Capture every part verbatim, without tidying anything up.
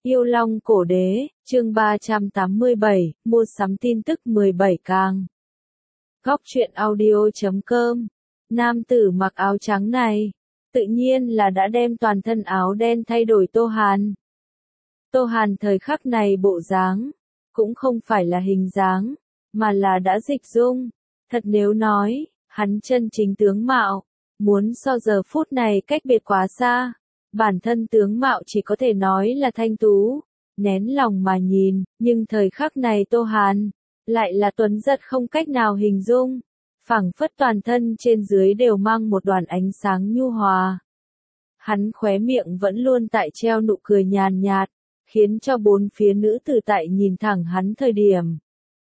Yêu Long Cổ Đế, chương ba trăm tám mươi bảy, mua sắm tin tức mười bảy càng. Góc truyện audio chấm com. Nam tử mặc áo trắng này, tự nhiên là đã đem toàn thân áo đen thay đổi Tô Hàn. Tô Hàn thời khắc này bộ dáng, cũng không phải là hình dáng, mà là đã dịch dung. Thật nếu nói, hắn chân chính tướng mạo, muốn so giờ phút này cách biệt quá xa. Bản thân tướng mạo chỉ có thể nói là thanh tú, nén lòng mà nhìn, nhưng thời khắc này Tô Hàn, lại là tuấn giật không cách nào hình dung, phảng phất toàn thân trên dưới đều mang một đoàn ánh sáng nhu hòa. Hắn khóe miệng vẫn luôn tại treo nụ cười nhàn nhạt, khiến cho bốn phía nữ tử tại nhìn thẳng hắn thời điểm.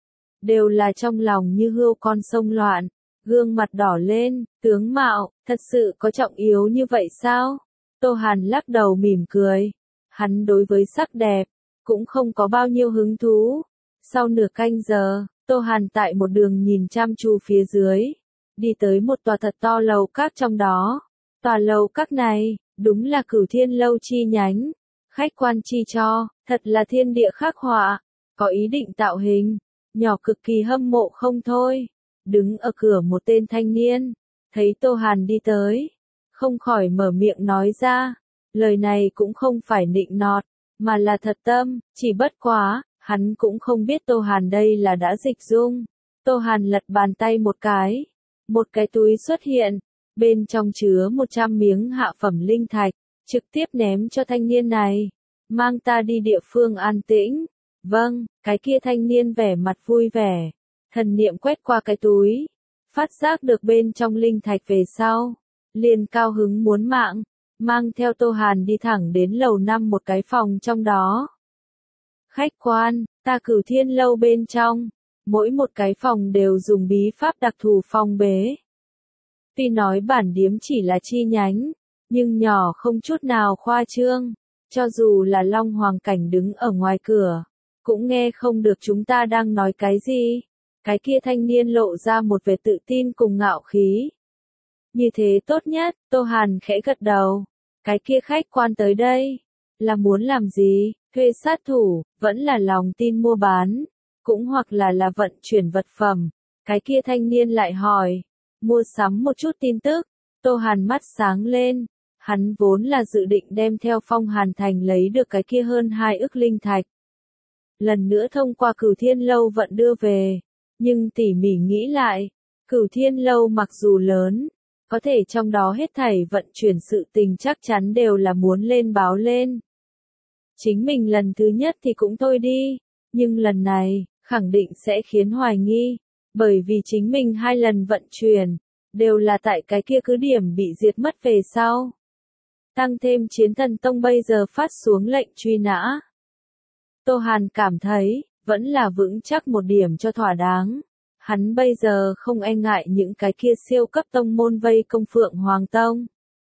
Đều là trong lòng như hươu con sông loạn, gương mặt đỏ lên, tướng mạo, thật sự có trọng yếu như vậy sao? Tô Hàn lắc đầu mỉm cười. Hắn đối với sắc đẹp, cũng không có bao nhiêu hứng thú. Sau nửa canh giờ, Tô Hàn tại một đường nhìn chăm chú phía dưới. Đi tới một tòa thật to lầu các trong đó. Tòa lầu các này, đúng là Cửu Thiên Lâu chi nhánh. Khách quan chi cho, thật là thiên địa khắc họa. Có ý định tạo hình, nhỏ cực kỳ hâm mộ không thôi. Đứng ở cửa một tên thanh niên, thấy Tô Hàn đi tới. Không khỏi mở miệng nói ra, lời này cũng không phải nịnh nọt, mà là thật tâm, chỉ bất quá, hắn cũng không biết Tô Hàn đây là đã dịch dung. Tô Hàn lật bàn tay một cái, một cái túi xuất hiện, bên trong chứa một trăm miếng hạ phẩm linh thạch, trực tiếp ném cho thanh niên này, mang ta đi địa phương an tĩnh. Vâng, cái kia thanh niên vẻ mặt vui vẻ, thần niệm quét qua cái túi, phát giác được bên trong linh thạch về sau. Liền cao hứng muốn mạng, mang theo Tô Hàn đi thẳng đến lầu năm một cái phòng trong đó. Khách quan, ta Cửu Thiên Lâu bên trong, mỗi một cái phòng đều dùng bí pháp đặc thù phong bế. Tuy nói bản điếm chỉ là chi nhánh, nhưng nhỏ không chút nào khoa trương, cho dù là Long Hoàng Cảnh đứng ở ngoài cửa, cũng nghe không được chúng ta đang nói cái gì. Cái kia thanh niên lộ ra một vẻ tự tin cùng ngạo khí. Như thế tốt nhất, Tô Hàn khẽ gật đầu. Cái kia khách quan tới đây, là muốn làm gì, thuê sát thủ, vẫn là lòng tin mua bán, cũng hoặc là là vận chuyển vật phẩm. Cái kia thanh niên lại hỏi, mua sắm một chút tin tức. Tô Hàn mắt sáng lên, hắn vốn là dự định đem theo Phong Hàn Thành lấy được cái kia hơn hai ức linh thạch. Lần nữa thông qua Cửu Thiên Lâu vận đưa về, nhưng tỉ mỉ nghĩ lại, Cửu Thiên Lâu mặc dù lớn, có thể trong đó hết thảy vận chuyển sự tình chắc chắn đều là muốn lên báo lên. Chính mình lần thứ nhất thì cũng thôi đi, nhưng lần này, khẳng định sẽ khiến hoài nghi, bởi vì chính mình hai lần vận chuyển, đều là tại cái kia cứ điểm bị diệt mất về sau. Tăng thêm Chiến Thần Tông bây giờ phát xuống lệnh truy nã. Tô Hàn cảm thấy, vẫn là vững chắc một điểm cho thỏa đáng. Hắn bây giờ không e ngại những cái kia siêu cấp tông môn vây công Phượng Hoàng Tông.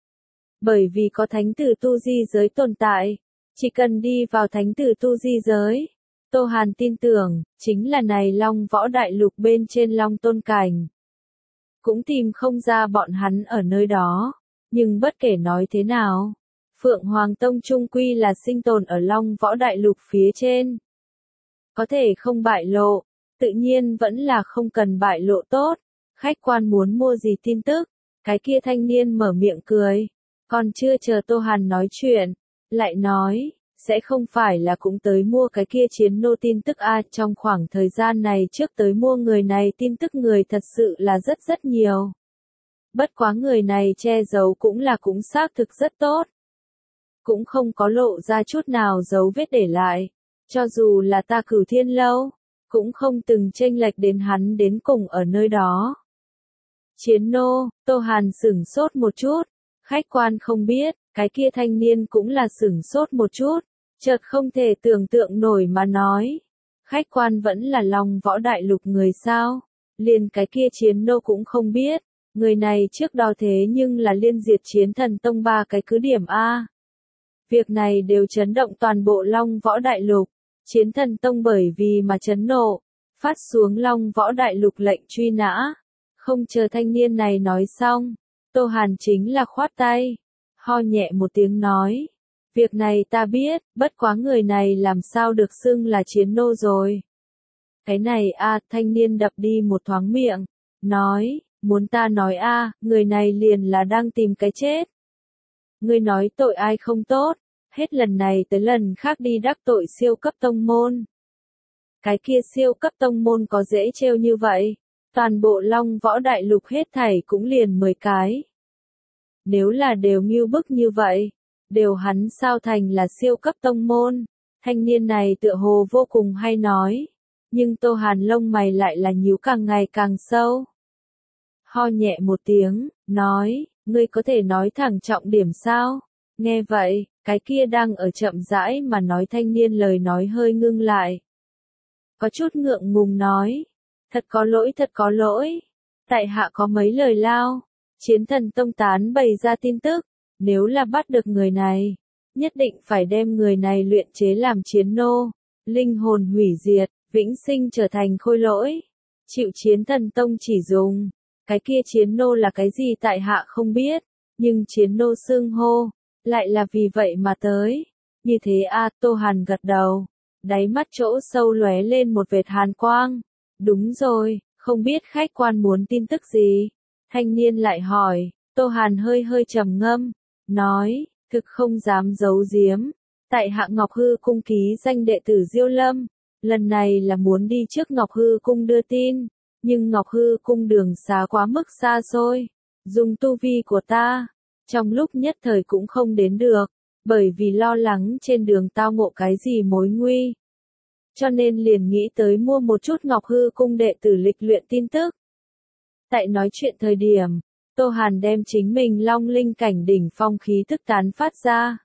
Bởi vì có thánh tử tu di giới tồn tại, chỉ cần đi vào thánh tử tu di giới. Tô Hàn tin tưởng, chính là này Long Võ Đại Lục bên trên Long Tôn Cảnh. Cũng tìm không ra bọn hắn ở nơi đó, nhưng bất kể nói thế nào, Phượng Hoàng Tông chung quy là sinh tồn ở Long Võ Đại Lục phía trên. Có thể không bại lộ. Tự nhiên vẫn là không cần bại lộ tốt. Khách quan muốn mua gì tin tức? Cái kia thanh niên mở miệng cười. Còn chưa chờ Tô Hàn nói chuyện. Lại nói, sẽ không phải là cũng tới mua cái kia chiến nô tin tức a. Trong khoảng thời gian này trước tới mua người này tin tức người thật sự là rất rất nhiều. Bất quá người này che giấu cũng là cũng xác thực rất tốt. Cũng không có lộ ra chút nào dấu vết để lại. Cho dù là ta Cửu Thiên Lâu, cũng không từng chênh lệch đến hắn đến cùng ở nơi đó. Chiến nô, Tô Hàn sửng sốt một chút, khách quan không biết, cái kia thanh niên cũng là sửng sốt một chút, chợt không thể tưởng tượng nổi mà nói. Khách quan vẫn là Long Võ Đại Lục người sao, liền cái kia chiến nô cũng không biết, người này trước đó thế nhưng là liên diệt Chiến Thần Tông ba cái cứ điểm A. Việc này đều chấn động toàn bộ Long Võ Đại Lục. Chiến Thần Tông bởi vì mà chấn nộ, phát xuống Long Võ Đại Lục lệnh truy nã. Không chờ thanh niên này nói xong, Tô Hàn chính là khoát tay, ho nhẹ một tiếng nói. Việc này ta biết, bất quá người này làm sao được xưng là chiến nô rồi. Cái này a, thanh niên đập đi một thoáng miệng, nói, muốn ta nói a, người này liền là đang tìm cái chết. Ngươi nói tội ai không tốt, hết lần này tới lần khác đi đắc tội siêu cấp tông môn. Cái kia siêu cấp tông môn có dễ trêu như vậy, toàn bộ Long Võ Đại Lục hết thảy cũng liền mười cái. Nếu là đều ngưu bức như vậy, đều hắn sao thành là siêu cấp tông môn, thanh niên này tựa hồ vô cùng hay nói, nhưng Tô Hàn lông mày lại là nhíu càng ngày càng sâu. Ho nhẹ một tiếng, nói, ngươi có thể nói thẳng trọng điểm sao? Nghe vậy, cái kia đang ở chậm rãi mà nói thanh niên lời nói hơi ngưng lại. Có chút ngượng ngùng nói, thật có lỗi thật có lỗi, tại hạ có mấy lời lao, Chiến Thần Tông tán bày ra tin tức, nếu là bắt được người này, nhất định phải đem người này luyện chế làm chiến nô, linh hồn hủy diệt, vĩnh sinh trở thành khôi lỗi, chịu Chiến Thần Tông chỉ dùng. Cái kia chiến nô là cái gì tại hạ không biết, nhưng chiến nô xưng hô, lại là vì vậy mà tới. Như thế a, Tô Hàn gật đầu, đáy mắt chỗ sâu lóe lên một vệt hàn quang. Đúng rồi, không biết khách quan muốn tin tức gì? Thanh niên lại hỏi, Tô Hàn hơi hơi trầm ngâm, nói, thực không dám giấu giếm, tại hạ Ngọc Hư cung ký danh đệ tử Diêu Lâm, lần này là muốn đi trước Ngọc Hư cung đưa tin. Nhưng Ngọc Hư cung đường xá quá mức xa xôi, dùng tu vi của ta, trong lúc nhất thời cũng không đến được, bởi vì lo lắng trên đường tao ngộ cái gì mối nguy. Cho nên liền nghĩ tới mua một chút Ngọc Hư cung đệ tử lịch luyện tin tức. Tại nói chuyện thời điểm, Tô Hàn đem chính mình long linh cảnh đỉnh phong khí thức tán phát ra.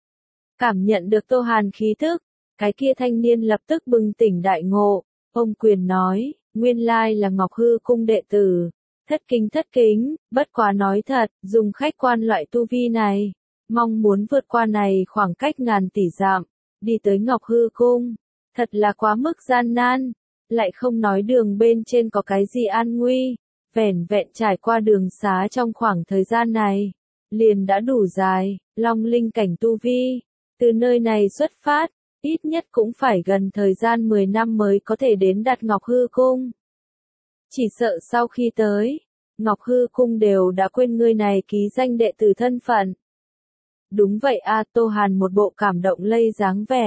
Cảm nhận được Tô Hàn khí thức, cái kia thanh niên lập tức bừng tỉnh đại ngộ, ông quyền nói. Nguyên lai là Ngọc Hư cung đệ tử, thất kính thất kính, bất quá nói thật, dùng khách quan loại tu vi này, mong muốn vượt qua này khoảng cách ngàn tỷ dặm, đi tới Ngọc Hư cung, thật là quá mức gian nan, lại không nói đường bên trên có cái gì an nguy, vẻn vẹn trải qua đường xá trong khoảng thời gian này, liền đã đủ dài, long linh cảnh tu vi, từ nơi này xuất phát. Ít nhất cũng phải gần thời gian mười năm mới có thể đến đạt Ngọc Hư cung. Chỉ sợ sau khi tới, Ngọc Hư cung đều đã quên ngươi này ký danh đệ tử thân phận. Đúng vậy a, Tô Hàn một bộ cảm động lây dáng vẻ.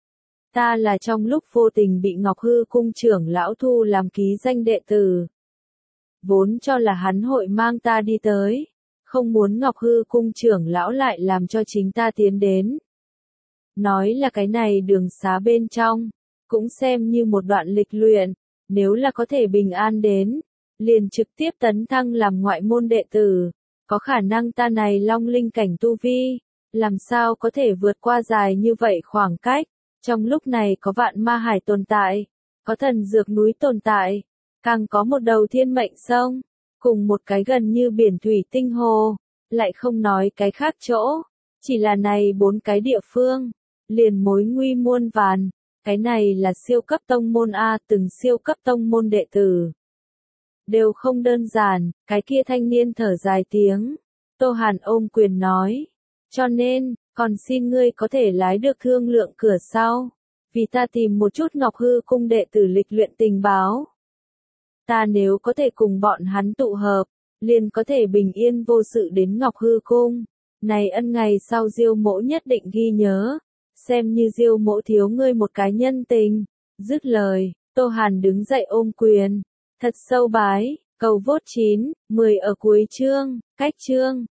Ta là trong lúc vô tình bị Ngọc Hư cung trưởng lão thu làm ký danh đệ tử. Vốn cho là hắn hội mang ta đi tới, không muốn Ngọc Hư cung trưởng lão lại làm cho chính ta tiến đến. Nói là cái này đường xá bên trong, cũng xem như một đoạn lịch luyện, nếu là có thể bình an đến, liền trực tiếp tấn thăng làm ngoại môn đệ tử, có khả năng ta này long linh cảnh tu vi, làm sao có thể vượt qua dài như vậy khoảng cách, trong lúc này có vạn ma hải tồn tại, có thần dược núi tồn tại, càng có một đầu thiên mệnh sông, cùng một cái gần như biển thủy tinh hồ, lại không nói cái khác chỗ, chỉ là này bốn cái địa phương. Liền mối nguy muôn vàn, cái này là siêu cấp tông môn A, từng siêu cấp tông môn đệ tử. Đều không đơn giản, cái kia thanh niên thở dài tiếng. Tô Hàn ôm quyền nói, cho nên, còn xin ngươi có thể lái được thương lượng cửa sau, vì ta tìm một chút Ngọc Hư cung đệ tử lịch luyện tình báo. Ta nếu có thể cùng bọn hắn tụ hợp, liền có thể bình yên vô sự đến Ngọc Hư cung, này ân ngày sau Diêu mỗ nhất định ghi nhớ. Xem như Diêu mỗ thiếu ngươi một cái nhân tình. Dứt lời, Tô Hàn đứng dậy ôm quyền, thật sâu bái, cầu vốt chín, mười ở cuối chương, cách chương.